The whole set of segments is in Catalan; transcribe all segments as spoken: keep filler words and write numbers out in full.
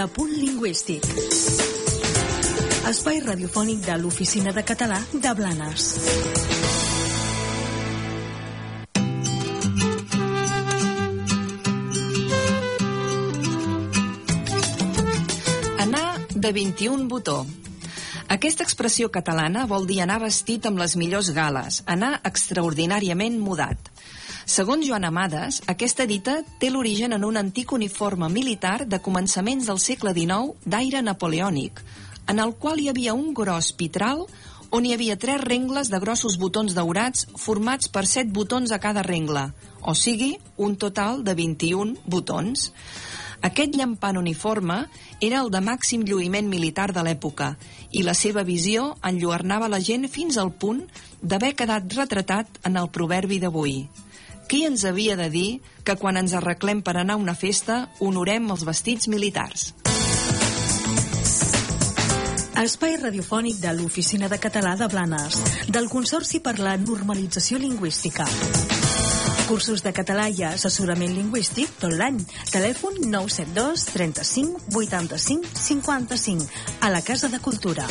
L'apunt lingüístic. Espai radiofònic de l'Oficina de Català de Blanes. Anar de vint-i-un botó. Aquesta expressió catalana vol dir anar vestit amb les millors gales, anar extraordinàriament mudat. Segons Joan Amades, aquesta dita té l'origen en un antic uniforme militar de començaments del segle dinou d'aire napoleònic, en el qual hi havia un gros pitral on hi havia tres rengles de grossos botons daurats formats per set botons a cada rengla, o sigui, un total de vint-i-un botons. Aquest llampant uniforme era el de màxim lluïment militar de l'època i la seva visió enlluernava la gent fins al punt d'haver quedat retratat en el proverbi d'avui. Qui ens havia de dir que quan ens arreglem per anar a una festa honorem els vestits militars? Espai radiofònic de l'Oficina de Català de Blanes, del Consorci per la Normalització Lingüística. Cursos de català i assessorament lingüístic tot l'any. Telèfon nou set dos trenta-cinc vuitanta-cinc cinquanta-cinc a la Casa de Cultura.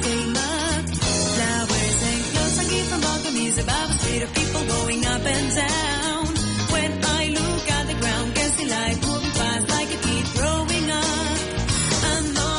Flowers and clothes I give from balconies above a street of people going up and down.